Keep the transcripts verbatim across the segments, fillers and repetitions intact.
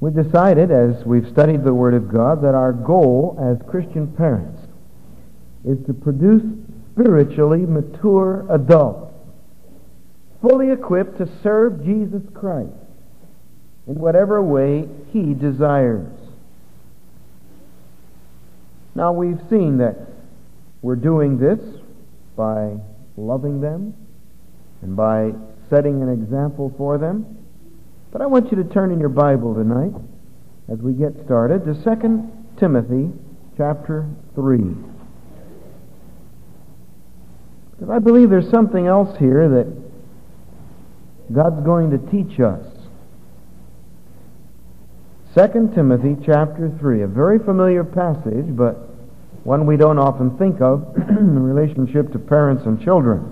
We've decided, as we've studied the Word of God, that our goal as Christian parents is to produce spiritually mature adults, fully equipped to serve Jesus Christ in whatever way He desires. Now, we've seen that we're doing this by loving them and by setting an example for them. But I want you to turn in your Bible tonight, as we get started, to Second Timothy chapter three. Because I believe there's something else here that God's going to teach us. Second Timothy chapter three, a very familiar passage, but one we don't often think of in relationship to parents and children.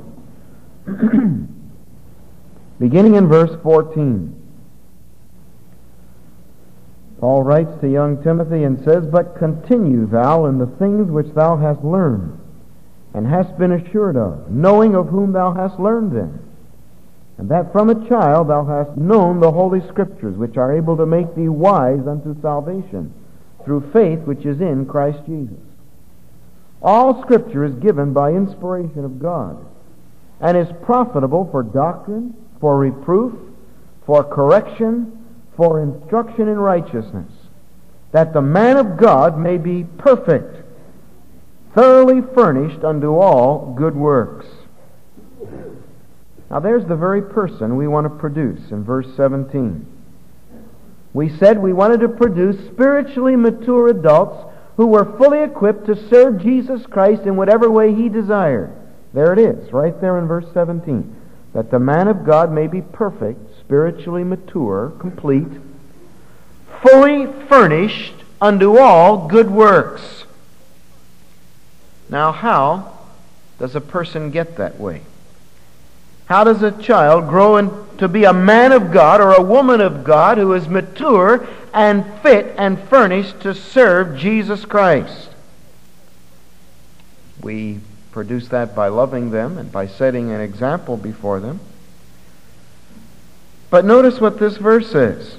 Beginning in verse fourteen. Paul writes to young Timothy and says, "But continue thou in the things which thou hast learned, and hast been assured of, knowing of whom thou hast learned them, and that from a child thou hast known the Holy Scriptures, which are able to make thee wise unto salvation, through faith which is in Christ Jesus. All Scripture is given by inspiration of God, and is profitable for doctrine, for reproof, for correction, for instruction in righteousness, that the man of God may be perfect, thoroughly furnished unto all good works." Now there's the very person we want to produce in verse seventeen. We said we wanted to produce spiritually mature adults who were fully equipped to serve Jesus Christ in whatever way He desired. There it is, right there in verse seventeen. That the man of God may be perfect, spiritually mature, complete, fully furnished unto all good works. Now, how does a person get that way? How does a child grow in, to be a man of God or a woman of God who is mature and fit and furnished to serve Jesus Christ? We produce that by loving them and by setting an example before them. But notice what this verse says.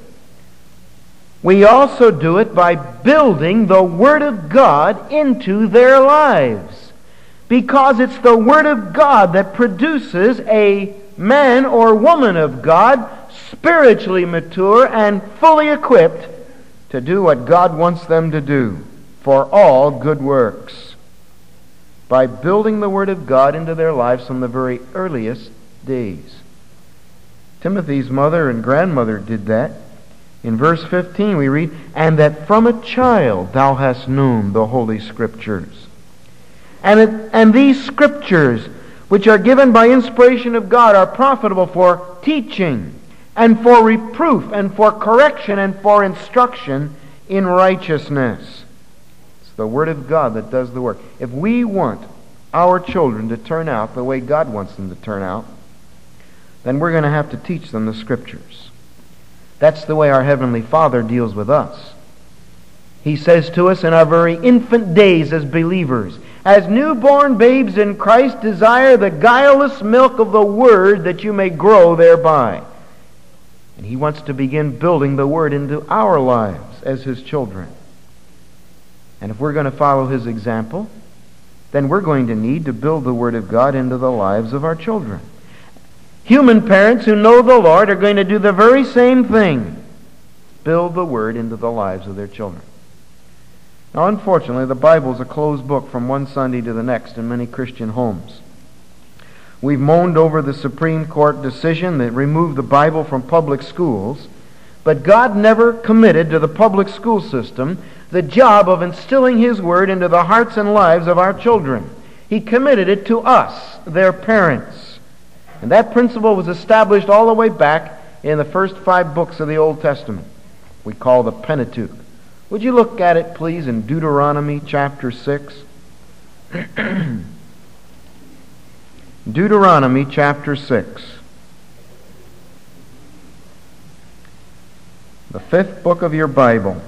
We also do it by building the Word of God into their lives. Because it's the Word of God that produces a man or woman of God spiritually mature and fully equipped to do what God wants them to do for all good works. By building the Word of God into their lives from the very earliest days. Timothy's mother and grandmother did that. In verse fifteen we read, "And that from a child thou hast known the Holy Scriptures." And, it, and these Scriptures, which are given by inspiration of God, are profitable for teaching, and for reproof, and for correction, and for instruction in righteousness. It's the Word of God that does the work. If we want our children to turn out the way God wants them to turn out, then we're going to have to teach them the Scriptures. That's the way our Heavenly Father deals with us. He says to us in our very infant days as believers, "As newborn babes in Christ, desire the guileless milk of the Word, that you may grow thereby." And He wants to begin building the Word into our lives as His children. And if we're going to follow His example, then we're going to need to build the Word of God into the lives of our children. Human parents who know the Lord are going to do the very same thing. Build the Word into the lives of their children. Now, unfortunately, the Bible is a closed book from one Sunday to the next in many Christian homes. We've moaned over the Supreme Court decision that removed the Bible from public schools, but God never committed to the public school system the job of instilling His Word into the hearts and lives of our children. He committed it to us, their parents. And that principle was established all the way back in the first five books of the Old Testament, we call the Pentateuch. Would you look at it, please, in Deuteronomy chapter six? Deuteronomy chapter six. The fifth book of your Bible.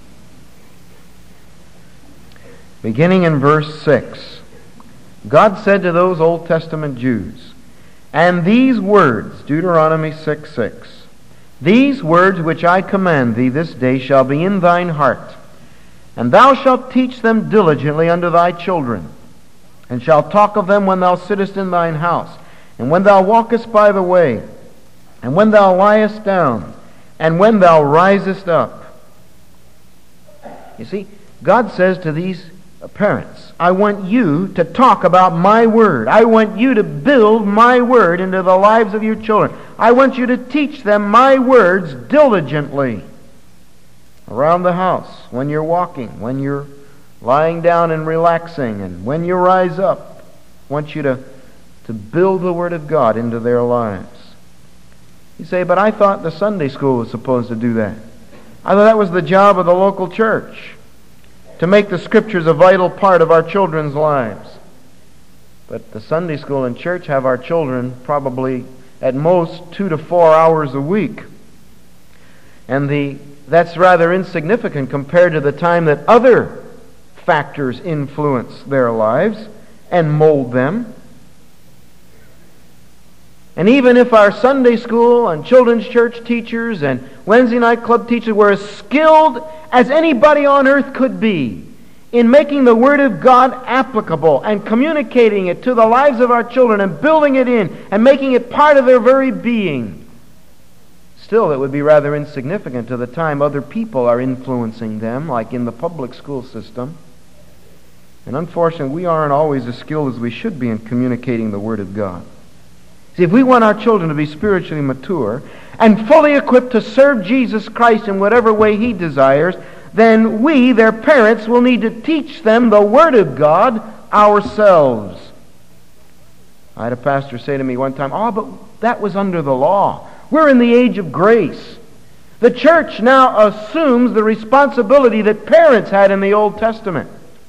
Beginning in verse six. God said to those Old Testament Jews, "And these words," Deuteronomy six six, These words which I command thee this day shall be in thine heart, and thou shalt teach them diligently unto thy children, and shalt talk of them when thou sittest in thine house, and when thou walkest by the way, and when thou liest down, and when thou risest up. You see, God says to these parents, I want you to talk about my word. I want you to build my word into the lives of your children. I want you to teach them my words diligently. Around the house, when you're walking, when you're lying down and relaxing, and when you rise up. I want you to, to build the Word of God into their lives. You say, but I thought the Sunday school was supposed to do that. I thought that was the job of the local church, to make the Scriptures a vital part of our children's lives. But the Sunday school and church have our children probably at most two to four hours a week. And the that's rather insignificant compared to the time that other factors influence their lives and mold them. And even if our Sunday school and children's church teachers and Wednesday night club teachers were as skilled as anybody on earth could be in making the Word of God applicable and communicating it to the lives of our children and building it in and making it part of their very being, still it would be rather insignificant to the time other people are influencing them, like in the public school system. And unfortunately, we aren't always as skilled as we should be in communicating the Word of God. See, if we want our children to be spiritually mature and fully equipped to serve Jesus Christ in whatever way He desires, then we, their parents, will need to teach them the Word of God ourselves. I had a pastor say to me one time, oh, but that was under the law. We're in the age of grace. The church now assumes the responsibility that parents had in the Old Testament.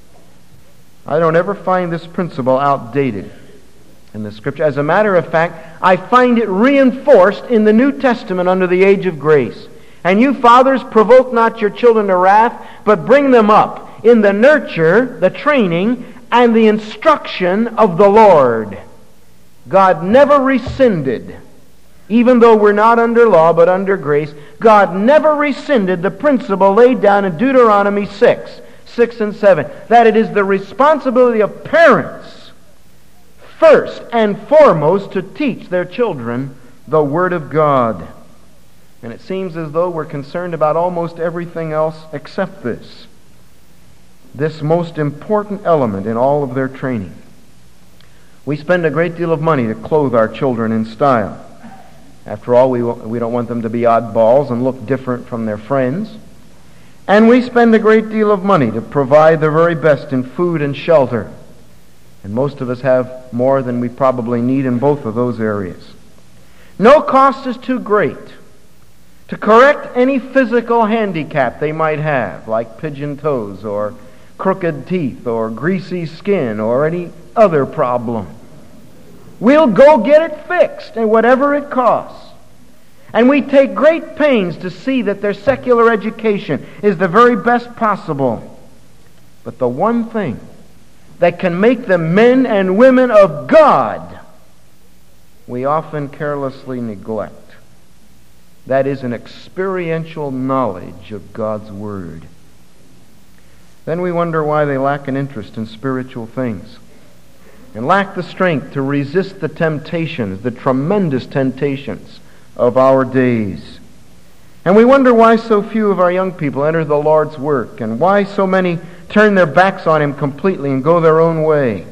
I don't ever find this principle outdated in the Scripture. As a matter of fact, I find it reinforced in the New Testament under the age of grace. And you fathers, provoke not your children to wrath, but bring them up in the nurture, the training, and the instruction of the Lord. God never rescinded, even though we're not under law but under grace, God never rescinded the principle laid down in Deuteronomy six, six and seven, that it is the responsibility of parents first and foremost to teach their children the Word of God. And it seems as though we're concerned about almost everything else except this. This most important element in all of their training. We spend a great deal of money to clothe our children in style. After all, we, we don't want them to be oddballs and look different from their friends. And we spend a great deal of money to provide the very best in food and shelter. And most of us have more than we probably need in both of those areas. No cost is too great to correct any physical handicap they might have, like pigeon toes or crooked teeth or greasy skin or any other problem. We'll go get it fixed, and whatever it costs. And we take great pains to see that their secular education is the very best possible. But the one thing that can make them men and women of God, we often carelessly neglect. That is an experiential knowledge of God's Word. Then we wonder why they lack an interest in spiritual things and lack the strength to resist the temptations, the tremendous temptations of our days. And we wonder why so few of our young people enter the Lord's work and why so many turn their backs on Him completely and go their own way.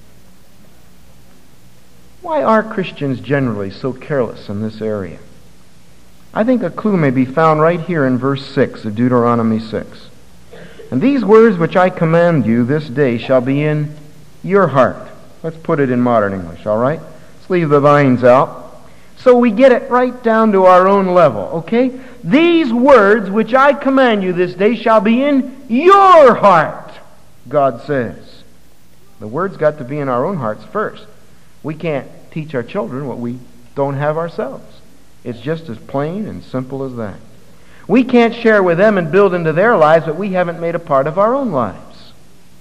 Why are Christians generally so careless in this area? I think a clue may be found right here in verse six of Deuteronomy six. And these words which I command you this day shall be in your heart. Let's put it in modern English, all right? Let's leave the thines out. So we get it right down to our own level, okay? These words which I command you this day shall be in your heart, God says. The words got to be in our own hearts first. We can't teach our children what we don't have ourselves. It's just as plain and simple as that. We can't share with them and build into their lives what we haven't made a part of our own lives.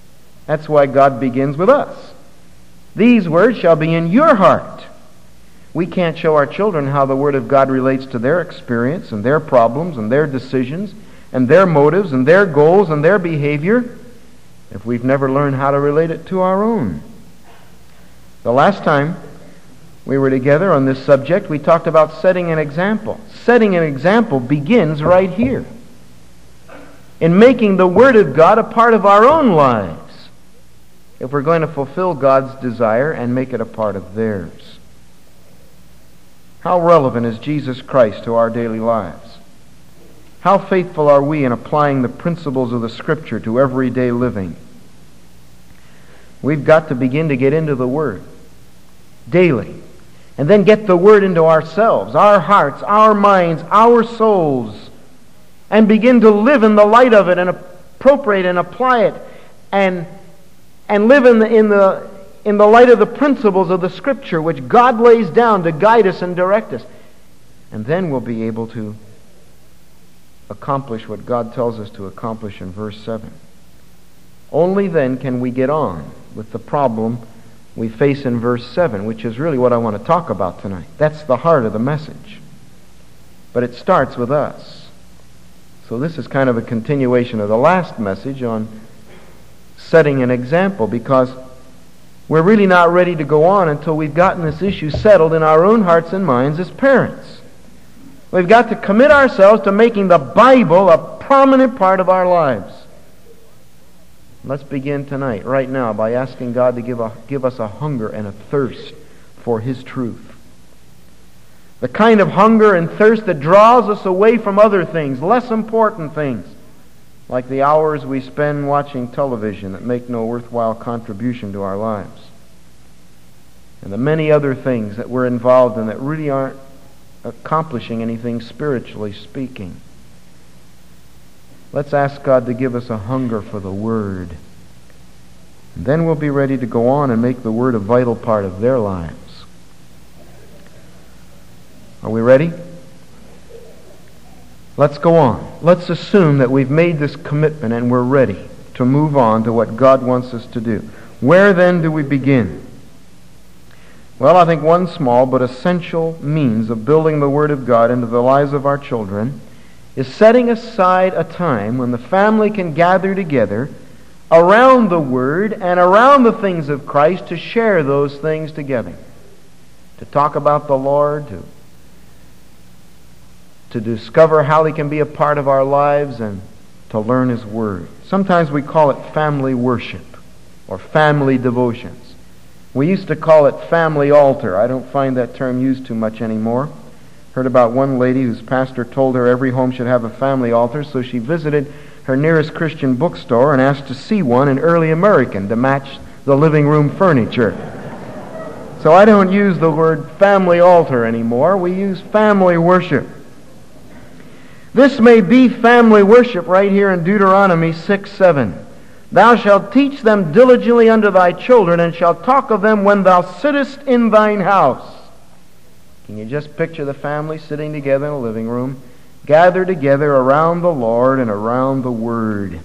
That's why God begins with us. These words shall be in your heart. We can't show our children how the Word of God relates to their experience and their problems and their decisions and their motives and their goals and their behavior if we've never learned how to relate it to our own. The last time we were together on this subject, we talked about setting an example. Setting an example begins right here, in making the Word of God a part of our own lives, if we're going to fulfill God's desire and make it a part of theirs. How relevant is Jesus Christ to our daily lives? How faithful are we in applying the principles of the Scripture to everyday living? We've got to begin to get into the Word daily, and then get the Word into ourselves, our hearts, our minds, our souls, and begin to live in the light of it and appropriate and apply it, and and live in the in the in the light of the principles of the Scripture which God lays down to guide us and direct us. And then we'll be able to accomplish what God tells us to accomplish in verse seven. Only then can we get on with the problem we face in verse seven, which is really what I want to talk about tonight. That's the heart of the message. But it starts with us. So this is kind of a continuation of the last message on setting an example, because we're really not ready to go on until we've gotten this issue settled in our own hearts and minds as parents. We've got to commit ourselves to making the Bible a prominent part of our lives. Let's begin tonight, right now, by asking God to give, a, give us a hunger and a thirst for His truth. The kind of hunger and thirst that draws us away from other things, less important things, like the hours we spend watching television that make no worthwhile contribution to our lives, and the many other things that we're involved in that really aren't accomplishing anything spiritually speaking. Let's ask God to give us a hunger for the Word. And then we'll be ready to go on and make the Word a vital part of their lives. Are we ready? Let's go on. Let's assume that we've made this commitment and we're ready to move on to what God wants us to do. Where then do we begin? Well, I think one small but essential means of building the Word of God into the lives of our children is setting aside a time when the family can gather together around the Word and around the things of Christ to share those things together. To talk about the Lord, to, to discover how He can be a part of our lives, and to learn His Word. Sometimes we call it family worship or family devotions. We used to call it family altar. I don't find that term used too much anymore. Heard about one lady whose pastor told her every home should have a family altar, so she visited her nearest Christian bookstore and asked to see one in early American to match the living room furniture. So I don't use the word family altar anymore. We use family worship. This may be family worship right here in Deuteronomy six seven. Thou shalt teach them diligently unto thy children, and shalt talk of them when thou sittest in thine house. Can you just picture the family sitting together in a living room, gathered together around the Lord and around the Word?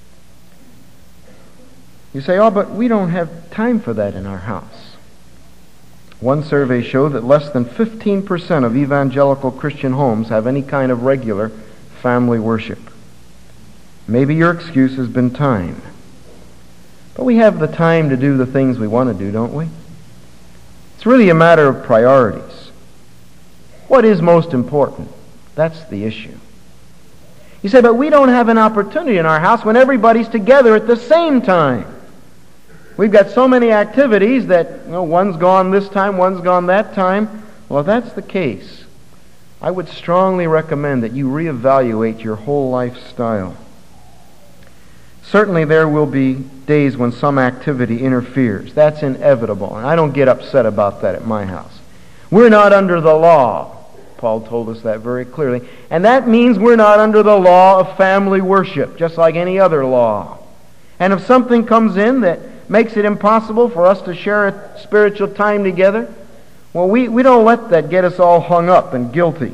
You say, oh, but we don't have time for that in our house. One survey showed that less than fifteen percent of evangelical Christian homes have any kind of regular family worship. Maybe your excuse has been time. But we have the time to do the things we want to do, don't we? It's really a matter of priorities. What is most important? That's the issue. You say, but we don't have an opportunity in our house when everybody's together at the same time. We've got so many activities that, you know, one's gone this time, one's gone that time. Well, if that's the case, I would strongly recommend that you reevaluate your whole lifestyle. Certainly there will be days when some activity interferes. That's inevitable, and I don't get upset about that at my house. We're not under the law. Paul told us that very clearly. And that means we're not under the law of family worship, just like any other law. And if something comes in that makes it impossible for us to share a spiritual time together, well, we, we don't let that get us all hung up and guilty.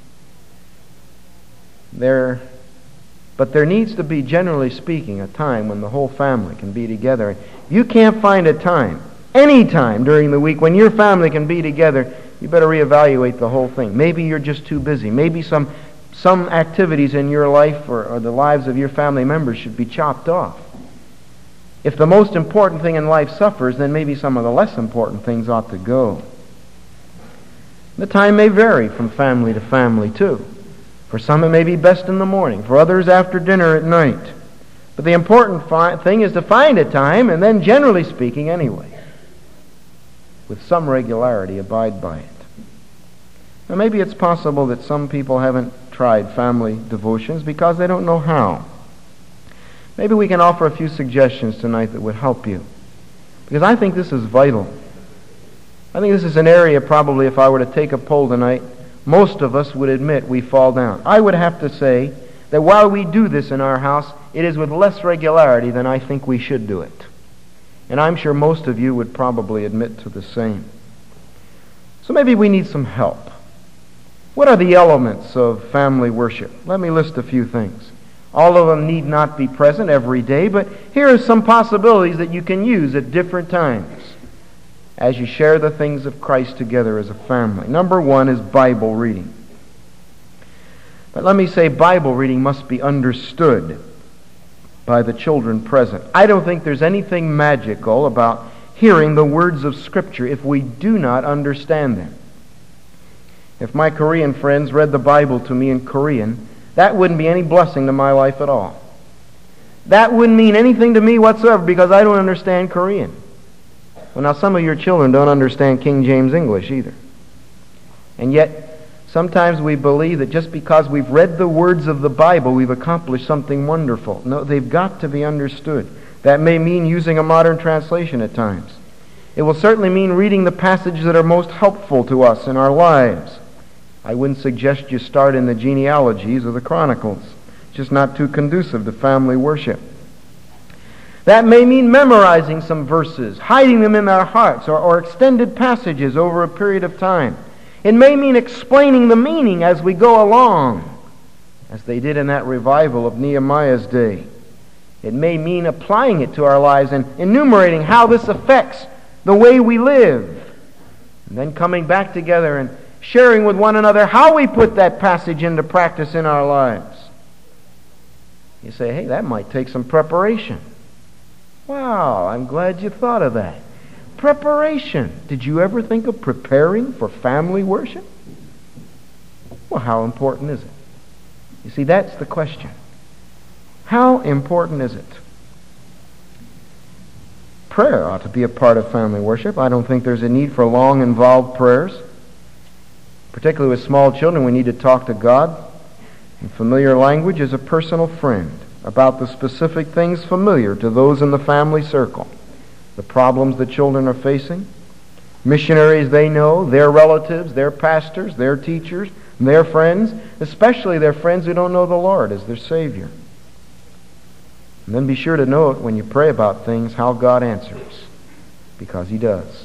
There, but there needs to be, generally speaking, a time when the whole family can be together. You can't find a time, any time during the week when your family can be together, you better reevaluate the whole thing. Maybe you're just too busy. Maybe some some activities in your life or, or the lives of your family members should be chopped off. If the most important thing in life suffers, then maybe some of the less important things ought to go. The time may vary from family to family, too. For some it may be best in the morning. For others after dinner at night. But the important fi- thing is to find a time, and then generally speaking anyway, with some regularity, abide by it. Now maybe it's possible that some people haven't tried family devotions because they don't know how. Maybe we can offer a few suggestions tonight that would help you. Because I think this is vital. I think this is an area probably if I were to take a poll tonight, most of us would admit we fall down. I would have to say that while we do this in our house, it is with less regularity than I think we should do it. And I'm sure most of you would probably admit to the same. So maybe we need some help. What are the elements of family worship? Let me list a few things. All of them need not be present every day, but here are some possibilities that you can use at different times as you share the things of Christ together as a family. Number one is Bible reading. But let me say Bible reading must be understood by the children present. I don't think there's anything magical about hearing the words of Scripture if we do not understand them. If my Korean friends read the Bible to me in Korean, that wouldn't be any blessing to my life at all. That wouldn't mean anything to me whatsoever because I don't understand Korean. Well, now some of your children don't understand King James English either. And yet, sometimes we believe that just because we've read the words of the Bible, we've accomplished something wonderful. No, they've got to be understood. That may mean using a modern translation at times. It will certainly mean reading the passages that are most helpful to us in our lives. I wouldn't suggest you start in the genealogies or the chronicles. It's just not too conducive to family worship. That may mean memorizing some verses, hiding them in our hearts, or, or extended passages over a period of time. It may mean explaining the meaning as we go along, as they did in that revival of Nehemiah's day. It may mean applying it to our lives and enumerating how this affects the way we live. And then coming back together and sharing with one another how we put that passage into practice in our lives. You say, hey, that might take some preparation. Wow, I'm glad you thought of that. Preparation. Did you ever think of preparing for family worship? Well, how important is it? You see, that's the question. How important is it? Prayer ought to be a part of family worship. I don't think there's a need for long, involved prayers. Particularly with small children, we need to talk to God in familiar language as a personal friend about the specific things familiar to those in the family circle. The problems the children are facing, missionaries they know, their relatives, their pastors, their teachers, their friends, especially their friends who don't know the Lord as their Savior. And then be sure to note when you pray about things how God answers, because He does.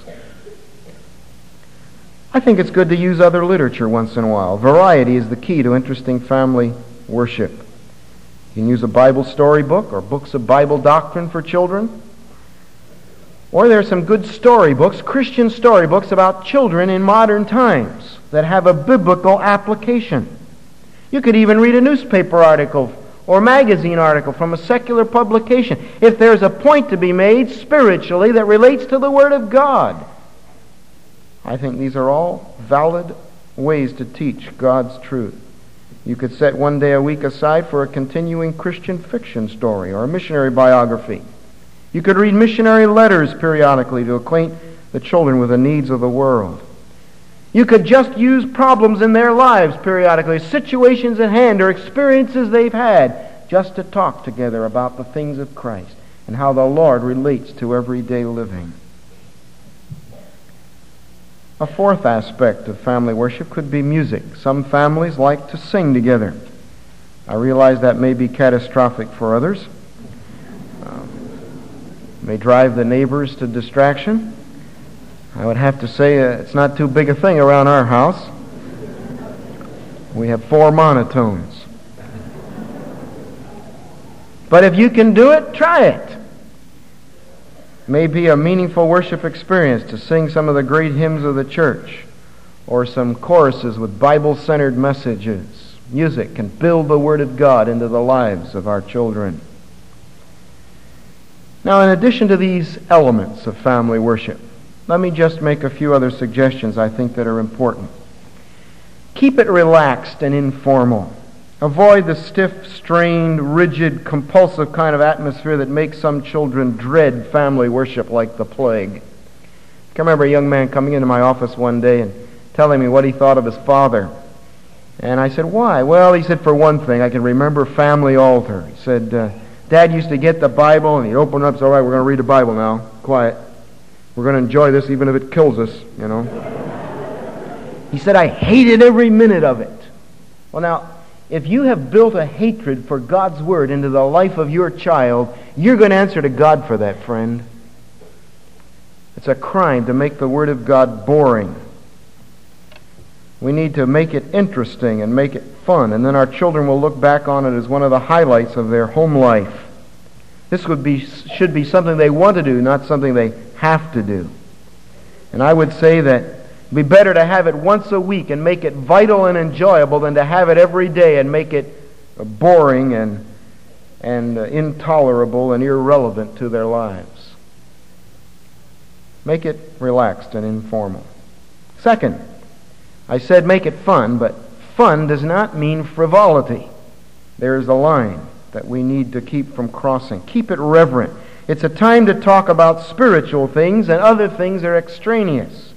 I think it's good to use other literature once in a while. Variety is the key to interesting family worship. You can use a Bible storybook or books of Bible doctrine for children. Or there are some good storybooks, Christian storybooks about children in modern times that have a biblical application. You could even read a newspaper article or magazine article from a secular publication if there's a point to be made spiritually that relates to the Word of God. I think these are all valid ways to teach God's truth. You could set one day a week aside for a continuing Christian fiction story or a missionary biography. You could read missionary letters periodically to acquaint the children with the needs of the world. You could just use problems in their lives periodically, situations at hand or experiences they've had, just to talk together about the things of Christ and how the Lord relates to everyday living. A fourth aspect of family worship could be music. Some families like to sing together. I realize that may be catastrophic for others. Um, may drive the neighbors to distraction. I would have to say uh, it's not too big a thing around our house. We have four monotones. But if you can do it, try it. It may be a meaningful worship experience to sing some of the great hymns of the church, or some choruses with Bible-centered messages. Music can build the Word of God into the lives of our children. Now, in addition to these elements of family worship, let me just make a few other suggestions I think that are important. Keep it relaxed and informal. Avoid the stiff, strained, rigid, compulsive kind of atmosphere that makes some children dread family worship like the plague. I can remember a young man coming into my office one day and telling me what he thought of his father. And I said, why? Well, he said, for one thing, I can remember family altar. He said, uh, Dad used to get the Bible, and he'd open it up, so all right, we're going to read the Bible now. Quiet. We're going to enjoy this even if it kills us, you know. He said, I hated every minute of it. Well, now, if you have built a hatred for God's Word into the life of your child, you're going to answer to God for that, friend. It's a crime to make the Word of God boring. We need to make it interesting and make it fun, and then our children will look back on it as one of the highlights of their home life. This would be should be something they want to do, not something they have to do. And I would say that it'd be better to have it once a week and make it vital and enjoyable than to have it every day and make it boring and and uh, intolerable and irrelevant to their lives. Make it relaxed and informal. Second, I said make it fun, but fun does not mean frivolity. There is a line that we need to keep from crossing. Keep it reverent. It's a time to talk about spiritual things, and other things are extraneous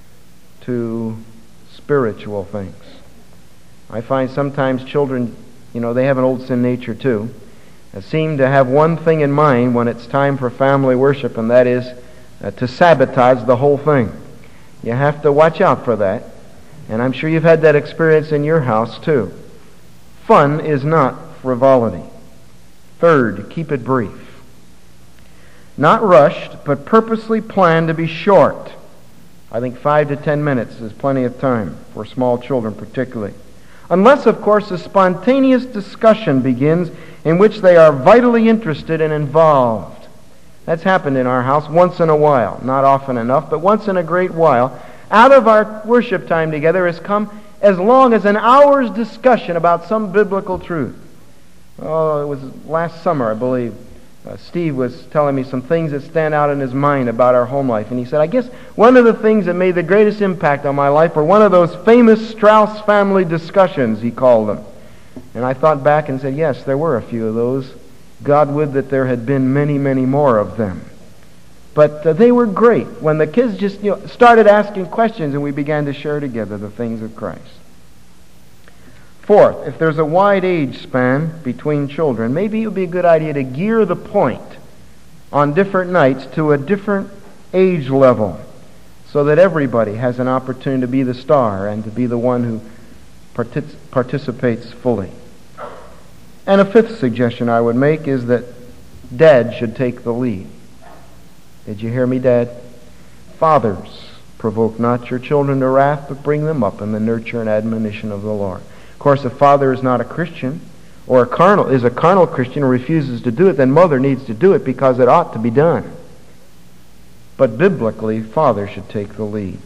to spiritual things. I find sometimes children, you know, they have an old sin nature too, that seem to have one thing in mind when it's time for family worship, and that is uh, to sabotage the whole thing. You have to watch out for that. And I'm sure you've had that experience in your house too. Fun is not frivolity. Third, keep it brief. Not rushed, but purposely planned to be short. I think five to ten minutes is plenty of time for small children particularly. Unless, of course, a spontaneous discussion begins in which they are vitally interested and involved. That's happened in our house once in a while. Not often enough, but once in a great while. Out of our worship time together has come as long as an hour's discussion about some biblical truth. Oh, it was last summer, I believe. Uh, Steve was telling me some things that stand out in his mind about our home life. And he said, I guess one of the things that made the greatest impact on my life were one of those famous Strauss family discussions, he called them. And I thought back and said, yes, there were a few of those. God would that there had been many, many more of them. But uh, they were great when the kids just you know, started asking questions and we began to share together the things of Christ. Fourth, if there's a wide age span between children, maybe it would be a good idea to gear the point on different nights to a different age level so that everybody has an opportunity to be the star and to be the one who partic- participates fully. And a fifth suggestion I would make is that Dad should take the lead. Did you hear me, Dad? Fathers, provoke not your children to wrath, but bring them up in the nurture and admonition of the Lord. Of course, if father is not a Christian, or a carnal is a carnal Christian and refuses to do it, then mother needs to do it because it ought to be done. But biblically, father should take the lead.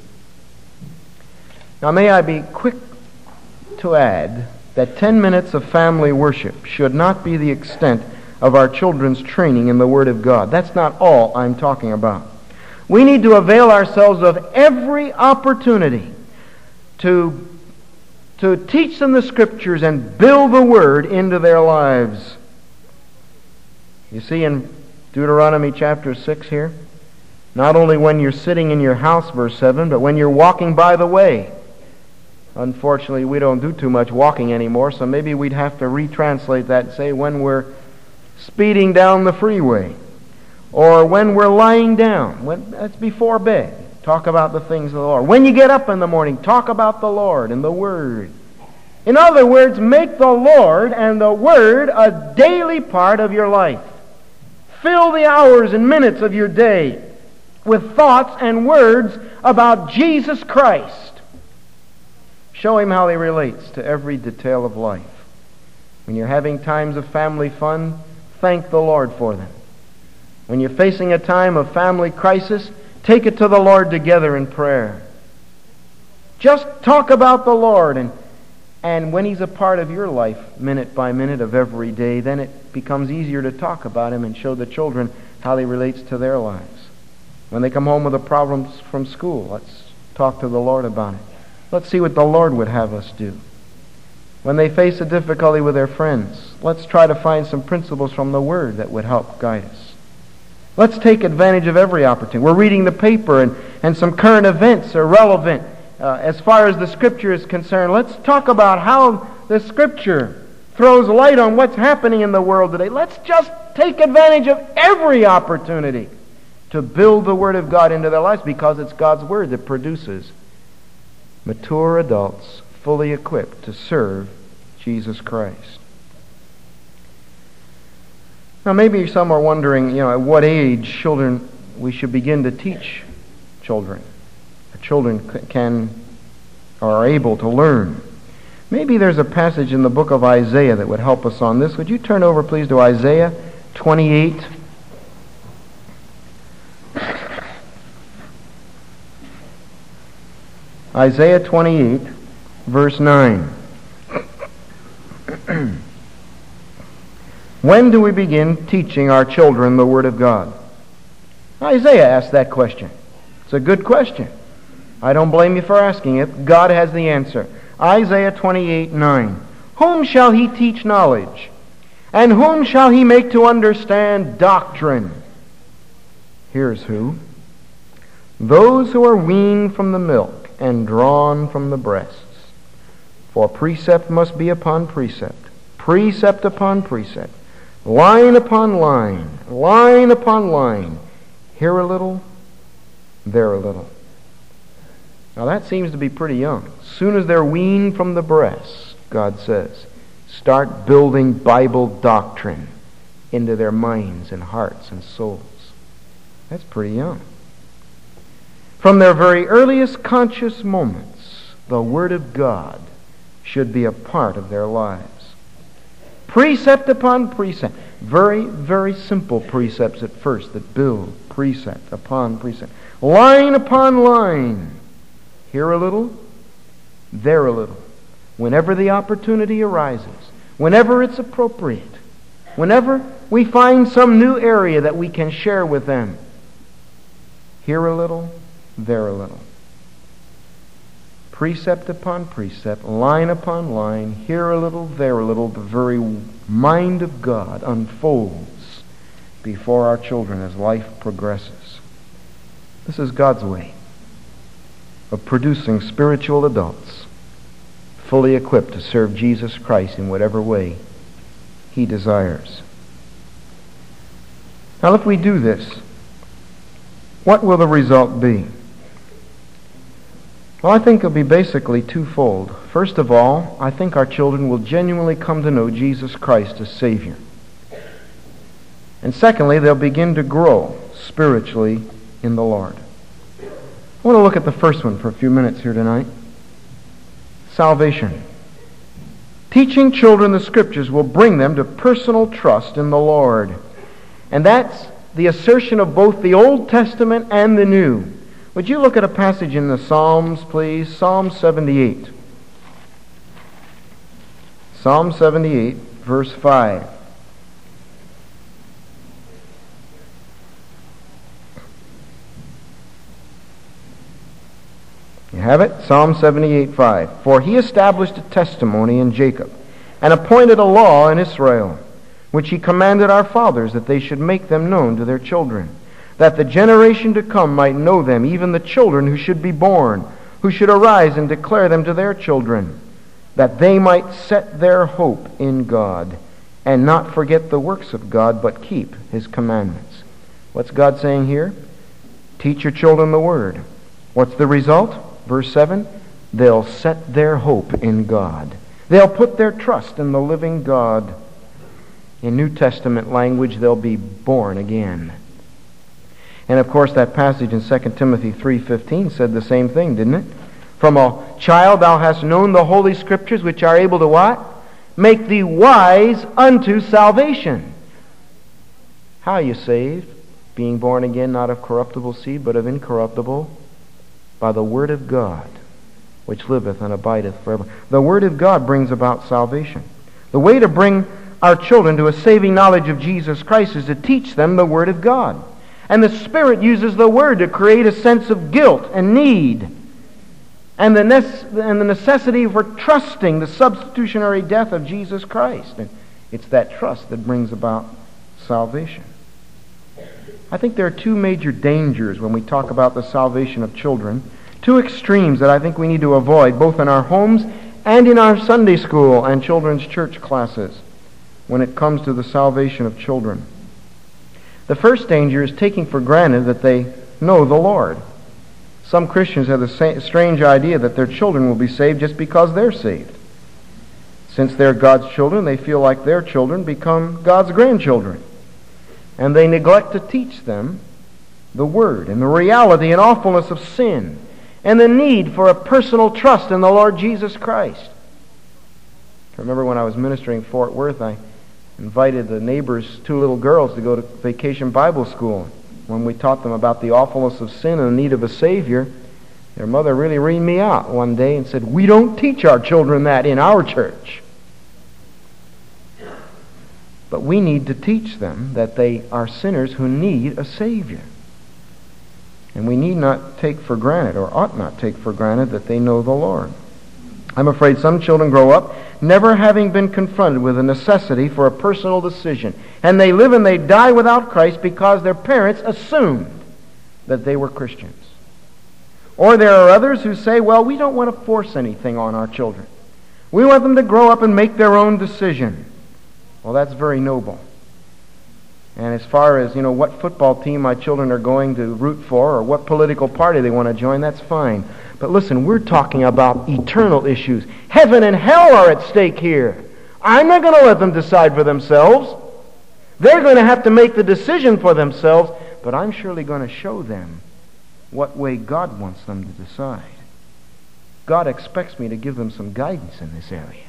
Now, may I be quick to add that ten minutes of family worship should not be the extent of our children's training in the Word of God. That's not all I'm talking about. We need to avail ourselves of every opportunity to, to teach them the Scriptures and build the Word into their lives. You see in Deuteronomy chapter six here, not only when you're sitting in your house, verse seven, but when you're walking by the way. Unfortunately, we don't do too much walking anymore, so maybe we'd have to retranslate that and say when we're speeding down the freeway, or when we're lying down. When, that's before bed. Talk about the things of the Lord. When you get up in the morning, talk about the Lord and the Word. In other words, make the Lord and the Word a daily part of your life. Fill the hours and minutes of your day with thoughts and words about Jesus Christ. Show Him how He relates to every detail of life. When you're having times of family fun, thank the Lord for them. When you're facing a time of family crisis, take it to the Lord together in prayer. Just talk about the Lord. And, and when He's a part of your life, minute by minute of every day, then it becomes easier to talk about Him and show the children how He relates to their lives. When they come home with a problem from school, let's talk to the Lord about it. Let's see what the Lord would have us do. When they face a difficulty with their friends, let's try to find some principles from the Word that would help guide us. Let's take advantage of every opportunity. We're reading the paper and, and some current events are relevant uh, as far as the Scripture is concerned. Let's talk about how the Scripture throws light on what's happening in the world today. Let's just take advantage of every opportunity to build the Word of God into their lives, because it's God's Word that produces mature adults fully equipped to serve Jesus Christ. Now, maybe some are wondering, you know, at what age children we should begin to teach children. Children can or are able to learn. Maybe there's a passage in the book of Isaiah that would help us on this. Would you turn over, please, to Isaiah twenty-eight? Isaiah twenty-eight, verse nine. When do we begin teaching our children the Word of God? Isaiah asked that question. It's a good question. I don't blame you for asking it. God has the answer. Isaiah twenty-eight, nine. Whom shall He teach knowledge? And whom shall He make to understand doctrine? Here's who. Those who are weaned from the milk and drawn from the breasts. For precept must be upon precept, precept upon precept, line upon line, line upon line, here a little, there a little. Now that seems to be pretty young. As soon as they're weaned from the breast, God says, start building Bible doctrine into their minds and hearts and souls. That's pretty young. From their very earliest conscious moments, the Word of God should be a part of their lives. Precept upon precept. Very, very simple precepts at first that build precept upon precept. Line upon line. Here a little, there a little. Whenever the opportunity arises, whenever it's appropriate, whenever we find some new area that we can share with them, here a little, there a little. Precept upon precept, line upon line, here a little, there a little, the very mind of God unfolds before our children as life progresses. This is God's way of producing spiritual adults fully equipped to serve Jesus Christ in whatever way He desires. Now, if we do this, what will the result be? Well, I think it'll be basically twofold. First of all, I think our children will genuinely come to know Jesus Christ as Savior. And secondly, they'll begin to grow spiritually in the Lord. I want to look at the first one for a few minutes here tonight. Salvation. Teaching children the Scriptures will bring them to personal trust in the Lord. And that's the assertion of both the Old Testament and the New. Would you look at a passage in the Psalms, please? Psalm seventy-eight. Psalm seventy-eight, verse five. You have it? Psalm seventy-eight, five. For He established a testimony in Jacob, and appointed a law in Israel, which He commanded our fathers, that they should make them known to their children, that the generation to come might know them, even the children who should be born, who should arise and declare them to their children, that they might set their hope in God, and not forget the works of God, but keep His commandments. What's God saying here? Teach your children the Word. What's the result? Verse seven, they'll set their hope in God. They'll put their trust in the living God. In New Testament language, they'll be born again. And of course, that passage in Second Timothy three fifteen said the same thing, didn't it? From a child thou hast known the Holy Scriptures, which are able to what? Make thee wise unto salvation. How are you saved? Being born again, not of corruptible seed, but of incorruptible, by the Word of God. which liveth and abideth forever. The Word of God brings about salvation. The way to bring our children to a saving knowledge of Jesus Christ is to teach them the Word of God. And the Spirit uses the Word to create a sense of guilt and need, and the, nece- and the necessity for trusting the substitutionary death of Jesus Christ. And it's that trust that brings about salvation. I think there are two major dangers when we talk about the salvation of children, two extremes that I think we need to avoid, both in our homes and in our Sunday school and children's church classes, when it comes to the salvation of children. The first danger is taking for granted that they know the Lord. Some Christians have the strange idea that their children will be saved just because they're saved. Since they're God's children, they feel like their children become God's grandchildren. And they neglect to teach them the Word and the reality and awfulness of sin and the need for a personal trust in the Lord Jesus Christ. I remember when I was ministering in Fort Worth, I invited the neighbors' two little girls to go to vacation Bible school. When we taught them about the awfulness of sin and the need of a Savior, their mother really reamed me out one day and said, "We don't teach our children that in our church." But we need to teach them that they are sinners who need a Savior. And we need not take for granted, or ought not take for granted, that they know the Lord. I'm afraid some children grow up never having been confronted with the necessity for a personal decision. And they live and they die without Christ because their parents assumed that they were Christians. Or there are others who say, well, we don't want to force anything on our children. We want them to grow up and make their own decision. Well, that's very noble. And as far as, you know, what football team my children are going to root for or what political party they want to join, that's fine. But listen, we're talking about eternal issues. Heaven and hell are at stake here. I'm not going to let them decide for themselves. They're going to have to make the decision for themselves, but I'm surely going to show them what way God wants them to decide. God expects me to give them some guidance in this area.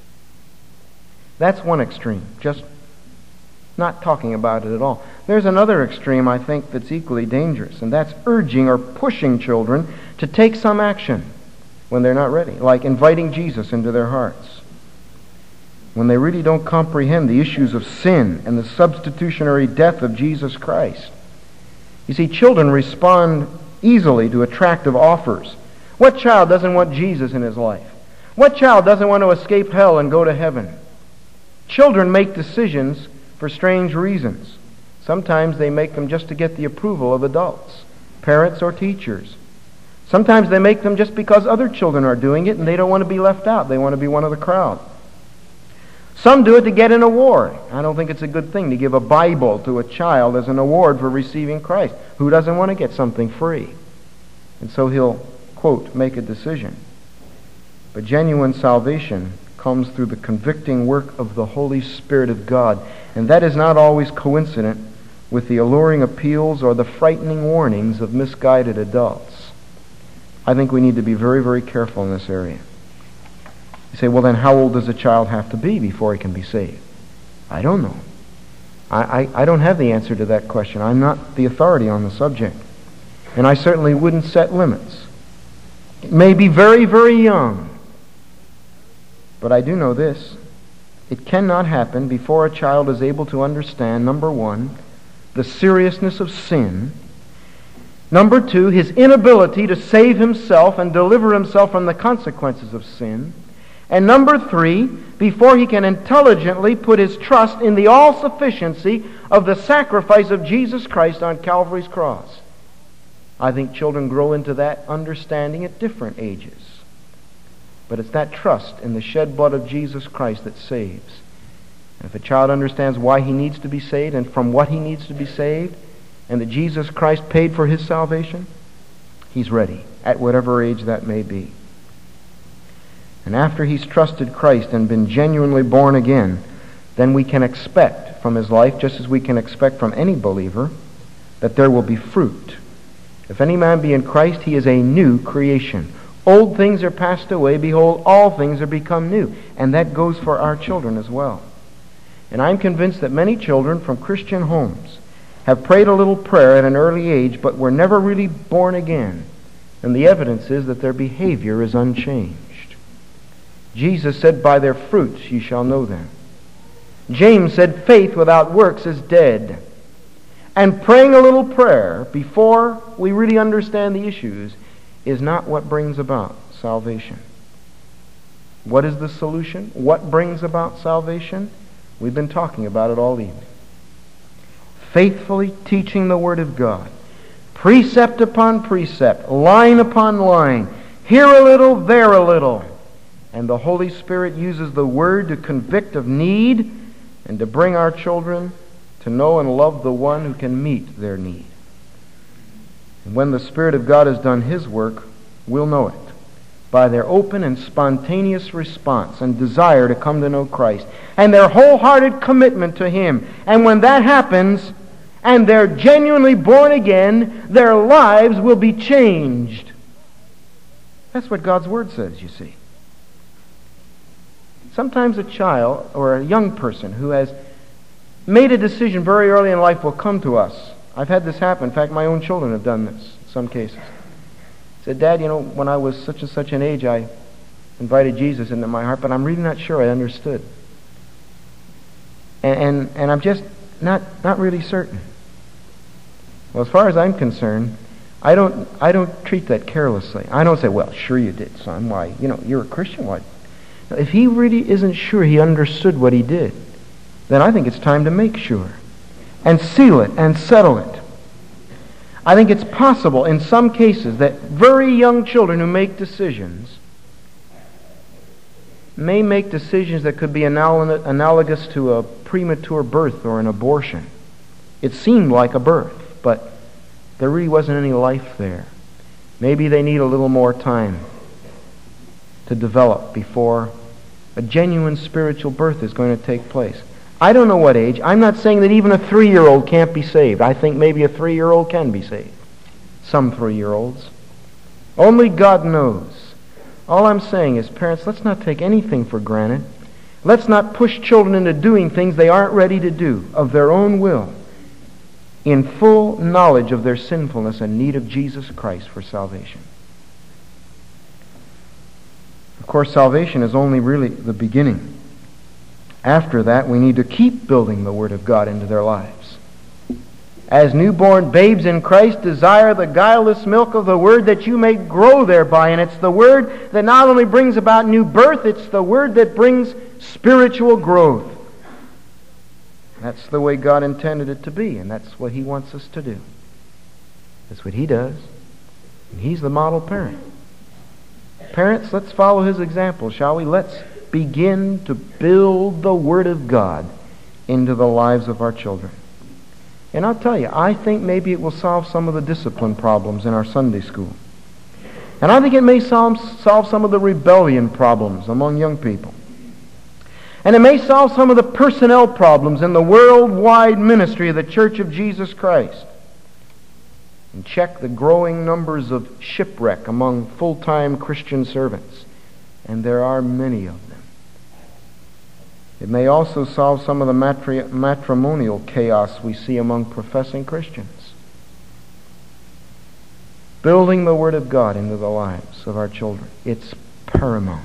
That's one extreme, just not talking about it at all. There's another extreme, I think, that's equally dangerous, and that's urging or pushing children to take some action when they're not ready, like inviting Jesus into their hearts, when they really don't comprehend the issues of sin and the substitutionary death of Jesus Christ. You see, children respond easily to attractive offers. What child doesn't want Jesus in his life? What child doesn't want to escape hell and go to heaven? Children make decisions for strange reasons. Sometimes they make them just to get the approval of adults, parents or teachers. Sometimes they make them just because other children are doing it and they don't want to be left out. They want to be one of the crowd. Some do it to get an award. I don't think it's a good thing to give a Bible to a child as an award for receiving Christ. Who doesn't want to get something free? And so he'll, quote, make a decision. But genuine salvation comes through the convicting work of the Holy Spirit of God. And that is not always coincident with the alluring appeals or the frightening warnings of misguided adults. I think we need to be very, very careful in this area. You say, well, then how old does a child have to be before he can be saved? I don't know. I, I, I don't have the answer to that question. I'm not the authority on the subject. And I certainly wouldn't set limits. It may be very, very young. But I do know this. It cannot happen before a child is able to understand, number one, the seriousness of sin. Number two, his inability to save himself and deliver himself from the consequences of sin. And number three, before he can intelligently put his trust in the all-sufficiency of the sacrifice of Jesus Christ on Calvary's cross. I think children grow into that understanding at different ages. But it's that trust in the shed blood of Jesus Christ that saves. And if a child understands why he needs to be saved and from what he needs to be saved, and that Jesus Christ paid for his salvation, he's ready, at whatever age that may be. And after he's trusted Christ and been genuinely born again, then we can expect from his life, just as we can expect from any believer, that there will be fruit. If any man be in Christ, he is a new creation. Old things are passed away, behold, all things are become new. And that goes for our children as well. And I'm convinced that many children from Christian homes have prayed a little prayer at an early age, but were never really born again And the evidence is that their behavior is unchanged. Jesus said, by their fruits you shall know them. James said, faith without works is dead. And praying a little prayer before we really understand the issues is not what brings about salvation. What is the solution? What brings about salvation? We've been talking about it all evening. Faithfully teaching the Word of God. Precept upon precept. Line upon line. Here a little, there a little. And the Holy Spirit uses the Word to convict of need and to bring our children to know and love the one who can meet their need. And when the Spirit of God has done His work, we'll know it by their open and spontaneous response and desire to come to know Christ and their wholehearted commitment to Him. And when that happens and they're genuinely born again, their lives will be changed. That's what God's Word says, you see. Sometimes a child or a young person who has made a decision very early in life will come to us. I've had this happen. In fact, my own children have done this in some cases. Said, Dad, you know, when I was such and such an age, I invited Jesus into my heart, but I'm really not sure I understood. And, and, and I'm just not, not really certain. Well, as far as I'm concerned, I don't, I don't treat that carelessly. I don't say, well, sure you did, son. Why, you know, you're a Christian. Why? If he really isn't sure he understood what he did, then I think it's time to make sure and seal it and settle it. I think it's possible in some cases that very young children who make decisions may make decisions that could be anal- analogous to a premature birth or an abortion. It seemed like a birth, but there really wasn't any life there. Maybe they need a little more time to develop before a genuine spiritual birth is going to take place. I don't know what age. I'm not saying that even a three-year-old can't be saved. I think maybe a three-year-old can be saved. Some three-year-olds. Only God knows. All I'm saying is, parents, let's not take anything for granted. Let's not push children into doing things they aren't ready to do of their own will, in full knowledge of their sinfulness and need of Jesus Christ for salvation. Of course, salvation is only really the beginning. After that, we need to keep building the Word of God into their lives. As newborn babes in Christ, desire the guileless milk of the Word that you may grow thereby. And it's the Word that not only brings about new birth, it's the Word that brings spiritual growth. That's the way God intended it to be, and that's what He wants us to do. That's what He does. And He's the model parent. Parents, let's follow His example, shall we? Let's begin to build the Word of God into the lives of our children. And I'll tell you, I think maybe it will solve some of the discipline problems in our Sunday school. And I think it may solve, solve some of the rebellion problems among young people. And it may solve some of the personnel problems in the worldwide ministry of the Church of Jesus Christ. And check the growing numbers of shipwreck among full-time Christian servants. And there are many of them. It may also solve some of the matri- matrimonial chaos we see among professing Christians. Building the Word of God into the lives of our children. It's paramount.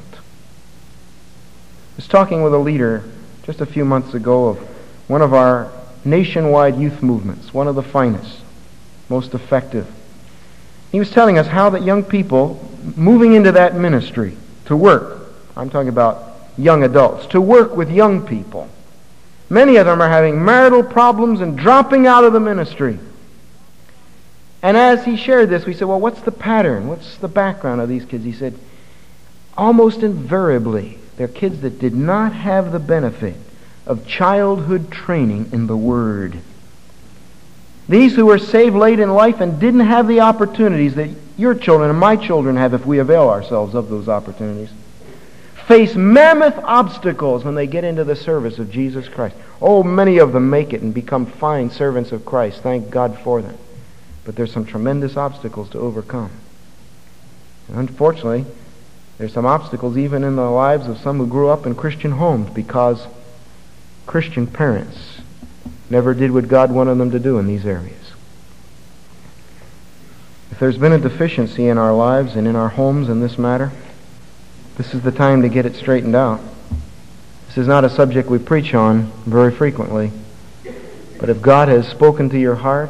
I was talking with a leader just a few months ago of one of our nationwide youth movements, one of the finest, most effective. He was telling us how that young people moving into that ministry to work, I'm talking about young adults, to work with young people. Many of them are having marital problems and dropping out of the ministry. And as he shared this, we said, well, what's the pattern? What's the background of these kids? He said, almost invariably, they're kids that did not have the benefit of childhood training in the Word. These who were saved late in life and didn't have the opportunities that your children and my children have if we avail ourselves of those opportunities, face mammoth obstacles when they get into the service of Jesus Christ. Oh, many of them make it and become fine servants of Christ. Thank God for them. But there's some tremendous obstacles to overcome. And unfortunately, there's some obstacles even in the lives of some who grew up in Christian homes because Christian parents never did what God wanted them to do in these areas. If there's been a deficiency in our lives and in our homes in this matter, this is the time to get it straightened out. This is not a subject we preach on very frequently. But if God has spoken to your heart,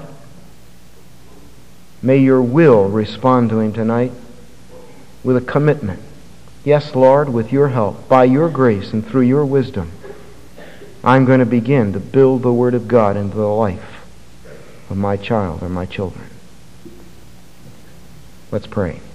may your will respond to Him tonight with a commitment. Yes, Lord, with your help, by your grace and through your wisdom, I'm going to begin to build the Word of God into the life of my child or my children. Let's pray.